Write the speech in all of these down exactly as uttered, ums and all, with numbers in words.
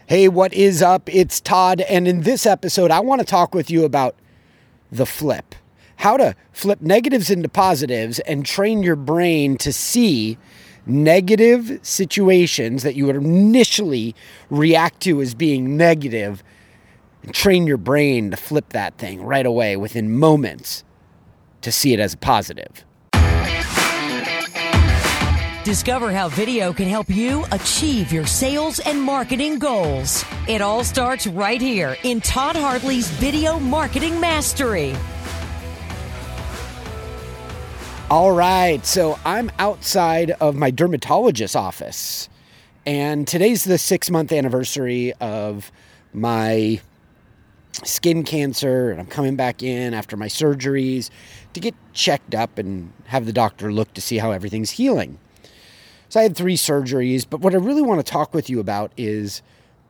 Hey, what is up? It's Todd, and in this episode, I want to talk with you about the flip. How to flip negatives into positives and train your brain to see negative situations that you would initially react to as being negative, and train your brain to flip that thing right away within moments to see it as a positive. Discover how video can help you achieve your sales and marketing goals. It all starts right here in Todd Hartley's Video Marketing Mastery. All right, so I'm outside of my dermatologist's office, and today's the six-month anniversary of my skin cancer, and I'm coming back in after my surgeries to get checked up and have the doctor look to see how everything's healing. So I had three surgeries, but what I really want to talk with you about is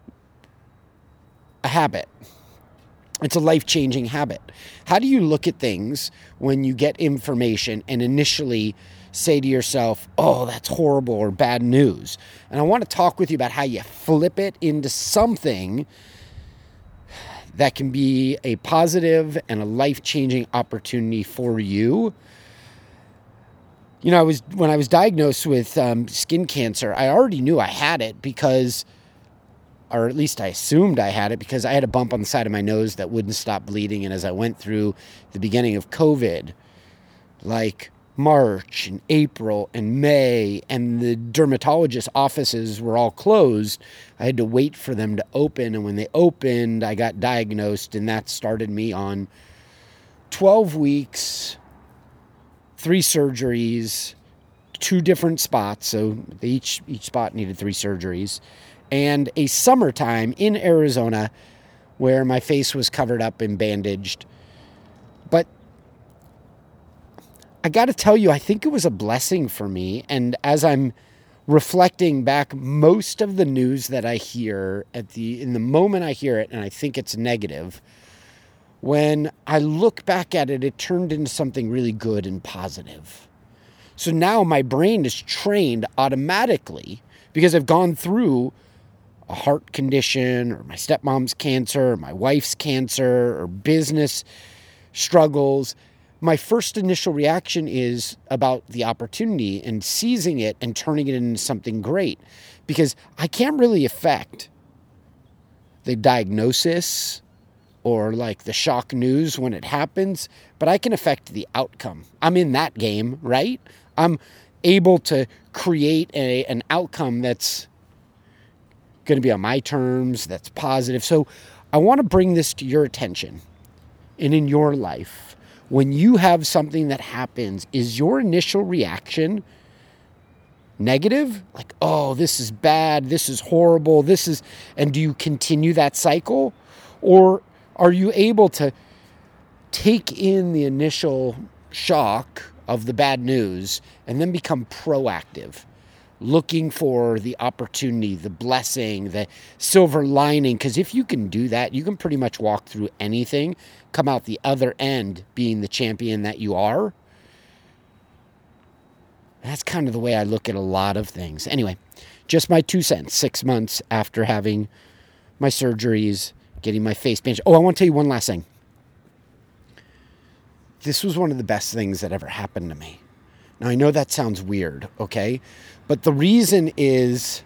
a habit. It's a life-changing habit. How do you look at things when you get information and initially say to yourself, oh, that's horrible or bad news? And I want to talk with you about how you flip it into something that can be a positive and a life-changing opportunity for you. You know, I was when I was diagnosed with um, skin cancer, I already knew I had it because, or at least I assumed I had it because I had a bump on the side of my nose that wouldn't stop bleeding. And as I went through the beginning of COVID, like March and April and May, and the dermatologist offices were all closed, I had to wait for them to open. And when they opened, I got diagnosed, and that started me on twelve weeks, three surgeries, two different spots. So each each spot needed three surgeries. And a summertime in Arizona where my face was covered up and bandaged. But I got to tell you, I think it was a blessing for me. And as I'm reflecting back, most of the news that I hear at the in the moment I hear it, and I think it's negative, when I look back at it, it turned into something really good and positive. So now my brain is trained automatically because I've gone through a heart condition, or my stepmom's cancer, or my wife's cancer, or business struggles. My first initial reaction is about the opportunity and seizing it and turning it into something great, because I can't really affect the diagnosis or like the shock news when it happens, but I can affect the outcome. I'm in that game, right? I'm able to create a, an outcome that's going to be on my terms, that's positive. So I want to bring this to your attention. And in your life, when you have something that happens, is your initial reaction negative? Like, oh, this is bad, this is horrible, this is, and do you continue that cycle? Or are you able to take in the initial shock of the bad news and then become proactive, looking for the opportunity, the blessing, the silver lining? Because if you can do that, you can pretty much walk through anything, come out the other end being the champion that you are. That's kind of the way I look at a lot of things. Anyway, just my two cents, six months after having my surgeries, getting my face bandaged. Oh, I want to tell you one last thing. This was one of the best things that ever happened to me. Now, I know that sounds weird, okay? But the reason is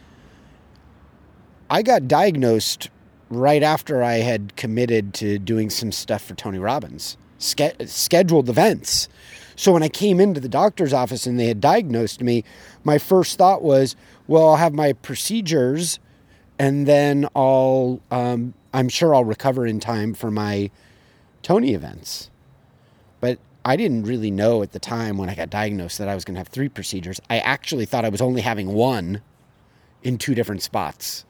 I got diagnosed right after I had committed to doing some stuff for Tony Robbins, ske- scheduled events. So when I came into the doctor's office and they had diagnosed me, my first thought was, well, I'll have my procedures and then I'll, um, I'm sure I'll recover in time for my Tony events. But I didn't really know at the time when I got diagnosed that I was going to have three procedures. I actually thought I was only having one in two different spots.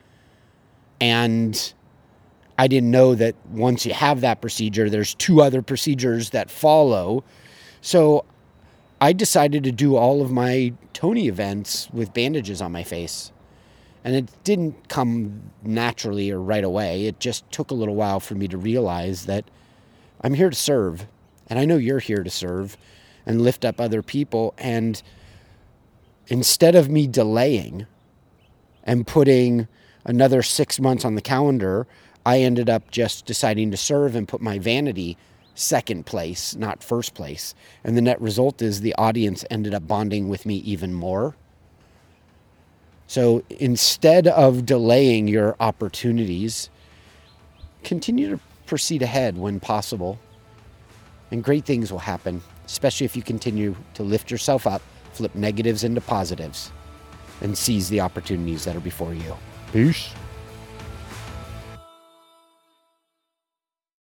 And I didn't know that once you have that procedure, there's two other procedures that follow. So I decided to do all of my Tony events with bandages on my face. And it didn't come naturally or right away. It just took a little while for me to realize that I'm here to serve. And I know you're here to serve and lift up other people. And instead of me delaying and putting another six months on the calendar, I ended up just deciding to serve and put my vanity second place, not first place. And the net result is the audience ended up bonding with me even more. So instead of delaying your opportunities, continue to proceed ahead when possible. And great things will happen, especially if you continue to lift yourself up, flip negatives into positives, and seize the opportunities that are before you. Peace.